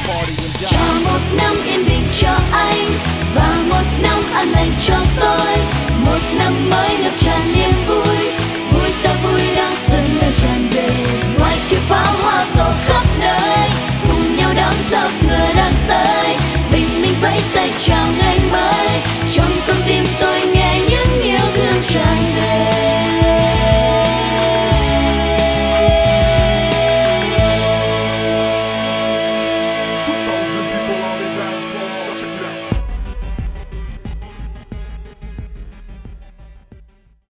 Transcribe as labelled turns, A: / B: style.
A: Chào một năm yên bình cho anh và một năm an lành cho tôi, một năm mới ngập tràn niềm vui, vui ta vui đang xuân đang tràn về, ngoài kia pháo hoa rộ khắp nơi, cùng nhau đón giao thừa đang tới, bình minh vẫy tay chào ngày mới.